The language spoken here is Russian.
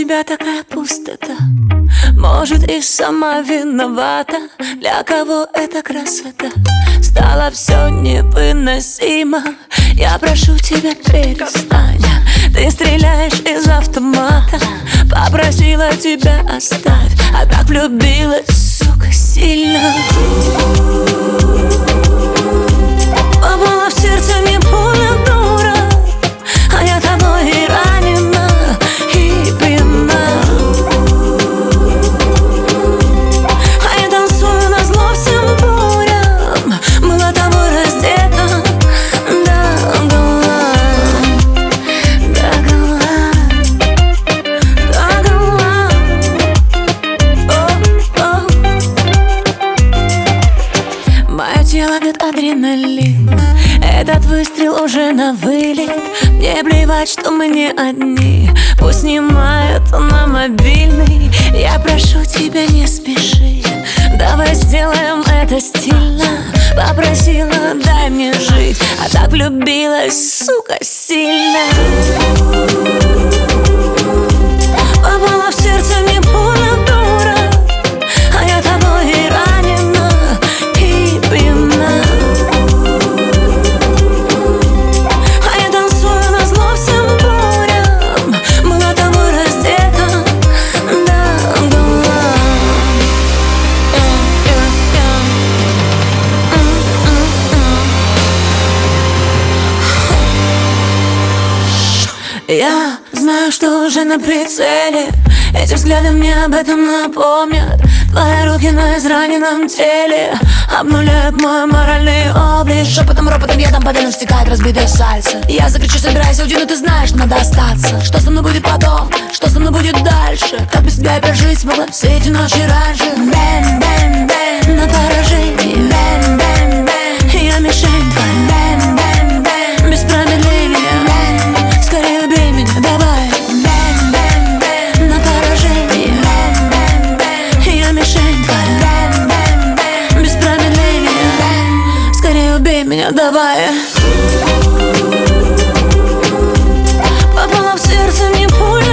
тебя такая пустота? Может, и сама виновата. Для кого эта красота стало все невыносимо? Я прошу тебя, перестань. Ты стреляешь из автомата. Попросила тебя оставь, а так влюбилась, сука, сильно. Попала в сердце мне пуля, дура, а я тобой и ранена, и пьяна. А я танцую назло всем бурям, была тобой раздета до гола, до гола, до гола. Мое тело бьет адреналин, этот выстрел уже на вылет. Мне плевать, что мы не одни, пусть снимают на мобильный. Я прошу тебя, не спеши, давай сделаем это стильно. Попросила, дай мне жить, а так влюбилась, сука, сильно. Попала в сердце мне пуля, дура, а я тобой и ранена, и пьяна. А я танцую назло всем бурям, была тобой раздета до гола. Я знаю, что уже на прицеле, эти взгляды мне об этом напомнят. Твои руки на израненном теле обнуляют мой моральный облик. Шепотом, ропотом, ядом по венам стекает разбитое сальце. Я закричу, собирайся, уйди, но ты знаешь, надо остаться. Что со мной будет потом, что со мной будет дальше? Как без тебя опять жить смогла все эти ночи раньше? Бэм, бэм, бэм, на поражении. Бэм, бэм, бэм, я мишень твоя. Бэм, бэм, бэм, без промедления. Бэм, скорее убей меня, давай. Бэм, бэм, бэм, на поражении. Бэм, бэм, бэм, я мишень твоя. Бэм, бэм, бэм, без промедления. Бэм, скорее убей меня, давай. Попала в сердце мне пуля.